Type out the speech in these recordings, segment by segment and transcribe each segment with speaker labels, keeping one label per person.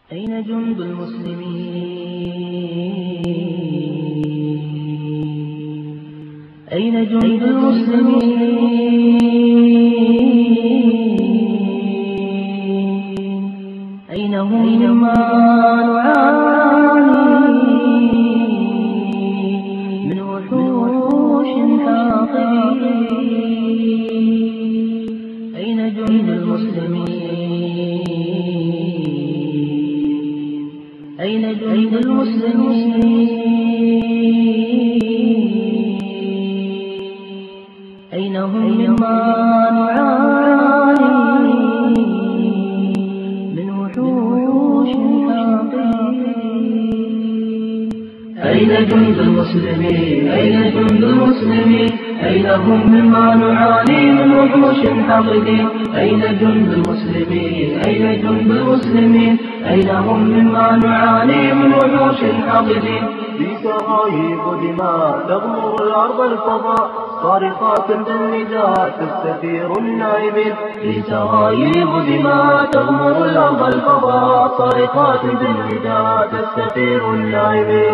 Speaker 1: أين جند المسلمين؟ أين جند المسلمين؟ أين هم مما نعاني من وحوش حاقدين؟ أين جند المسلمين؟ أين جند المسلمين؟ أين هم مما نعاني من وحوش حاقدين؟ أين جند المسلمين؟ أين جند المسلمين؟ أين هم مما نعاني من وحوش حاقدين؟ أين جند المسلمين؟ أين جند المسلمين؟ أين هم مما نعاني من وحوش حاقدين؟
Speaker 2: في سرايب دماء تغمر الأرض الفضاء صارخات بالنداء تستثير النائبين.
Speaker 1: في سرايب دماء تغمر الأرض الفضاء صارخات بالنداء تستثير النائبين.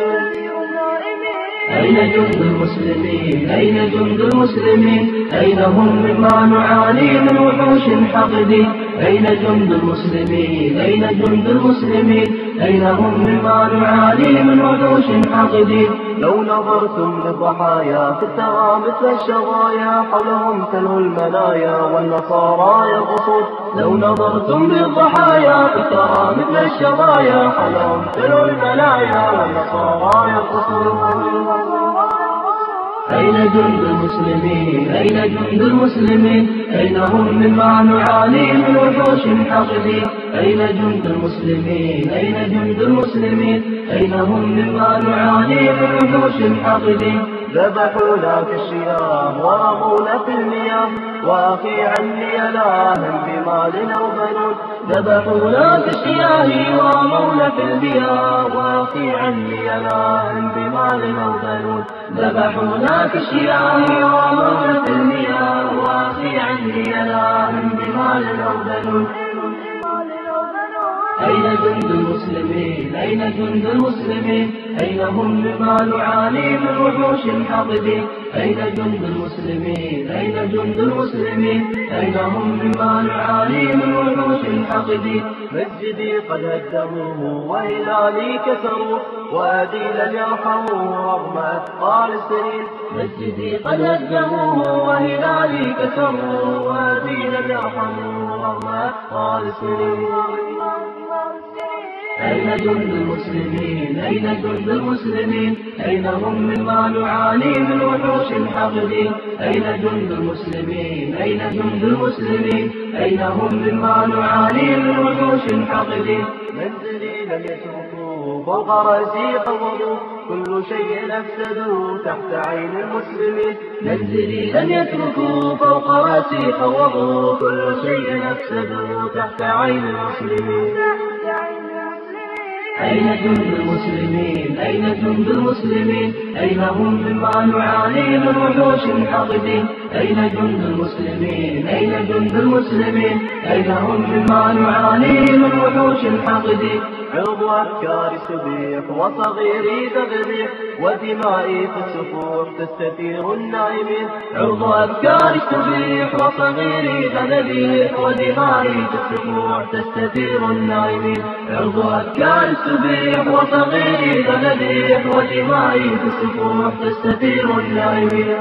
Speaker 1: أين جند المسلمين؟ أين جند المسلمين؟ أين هم مما نعاني من وحوش حاقدين؟ أين جند المسلمين؟ أين جند المسلمين؟ أين هم مما نعاني من وحوش حاقدين؟
Speaker 2: لو نظرتم للضحايا فترى مثل الشظايا حولهم تلو المنايا والنصارى يرقصون.
Speaker 1: لو نظرتم للضحايا فترى مثل الشظايا حولهم تلو المنايا والنصارى يرقصون. أين جند المسلمين؟ أين جند المسلمين؟ أين هم مما نعاني من وحوش حاقدين؟ أين جند المسلمين؟ أين جند المسلمين؟ أين هم مما نعاني من وحوش حاقدين؟
Speaker 2: ذبحونا في الشياه ورمونا في المياه وأخي عني لاهم بمال أو بنون.
Speaker 1: ذبحونا في الشياه ورمونا في المياه وأخي عني لاهم بمال أو بنون. ذبحونا في الشياه ورمونا في المياه وأخي عني لاهم بمال أو بنون. أين جند المسلمين؟ أين جند المسلمين؟ أين هم مما نعاني من وحوش حاقدين؟ أين جند المسلمين؟ أين جند المسلمين؟ أين هم مما نعاني من وحوش حاقدين؟
Speaker 2: مسجدي قد هدموه وهلالي كسروه وأدي لم يرحموه رغم أثقال السنين.
Speaker 1: مسجدي قد هدموه وهلالي كسروه وأدي لم يرحموه رغم أثقال السنين. أين جند المسلمين؟ أين جند المسلمين؟ أين هم مما نعاني من وحوش حاقدين؟ أين جند المسلمين؟ أين جند المسلمين؟ أين هم مما نعاني من وحوش حاقدين؟
Speaker 2: منزلي لم يتركوا فوق رأسي قبضوا كل شيء أفسدوا تحت عين المسلمين.
Speaker 1: منزلي لم يتركوا فوق رأسي خوضوا كل شيء أفسدوا تحت عين المسلمين. أين جند المسلمين؟ أين جند المسلمين؟ أين هم مما نعاني من وحوش حاقدين؟ أين جند المسلمين؟ أين جند المسلمين؟ أين هم مما نعاني من وحوش حاقدين؟
Speaker 2: عرض أفكاري سبيح وصغيري تذبيح ودمائي في السفوح تستثير النائمين.
Speaker 1: عرض أفكاري سبيح وصغيري تذبيح ودمائي في السفوح تستثير النائمين. عرض أفكاري السبيح وصغيري تذبيح ودمائي في السفوح تستثير النائمين.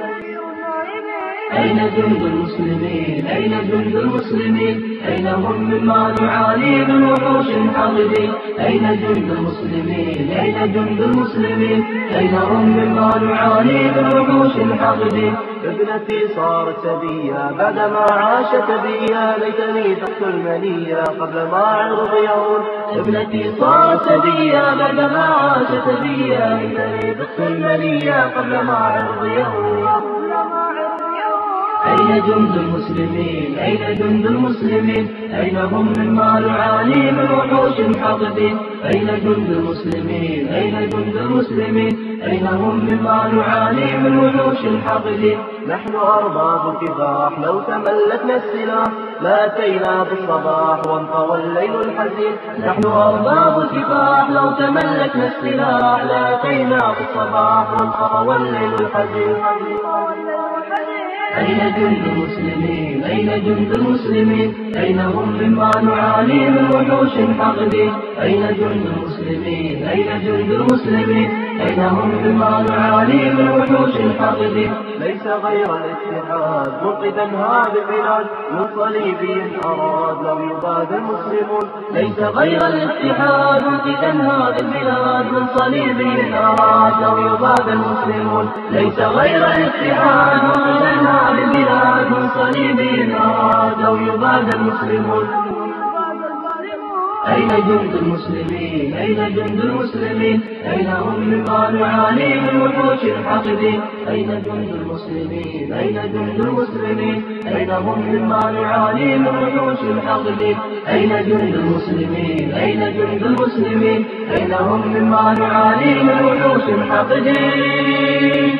Speaker 1: أين جند المسلمين؟ أين جند المسلمين؟ أين هم مما نعاني من وحوش حاقدين؟ أين جند المسلمين؟ أين جند المسلمين؟ أين هم مما نعاني من وحوش حاقدين؟
Speaker 2: ابنتي صارت سبية بعدما عاشت بيا ليتني تحت المنية قبل ما عرض يهون.
Speaker 1: ابنتي صارت سبية بعدما عاشت بيا ليتني تحت المنية قبل ما عرض يهون. أين جند المسلمين أين جند المسلمين أين هم مما نعاني من وحوش حاقدين أين جند المسلمين أين جند المسلمين أين هم مما نعاني من وحوش حاقدين
Speaker 2: نحن أرباب الكفاح لو تملكنا السلاح ما أتينا بالصباح وانطوى الليل الحزين
Speaker 1: نحن أرباب الكفاح لو تملكنا السلاح لا أتينا بالصباح وانطوى الليل الحزين أين جند المسلمين أين جند المسلمين أين هم مما نعاني من وحوش حاقدين أين جند المسلمين أين جند المسلمين أين هم مما نعاني من وحوش حاقدين
Speaker 2: ليس غير الاتحاد منقذا هذه البلاد من صليبي أراد لو يباد المسلمون
Speaker 1: ليس غير الاتحاد منقذا هذه البلاد من صليبي أراد لو يباد المسلمون ليس غير الاتحاد منقذا هذه البلاد من صليبي أراد لو يباد المسلمون أين جند المسلمين أين جند المسلمين أين هم مما نعاني من وحوش حاقدين أين جند المسلمين أين جند المسلمين أين هم مما نعاني من وحوش حاقدين أين جند المسلمين أين جند المسلمين أين هم مما نعاني من وحوش حاقدين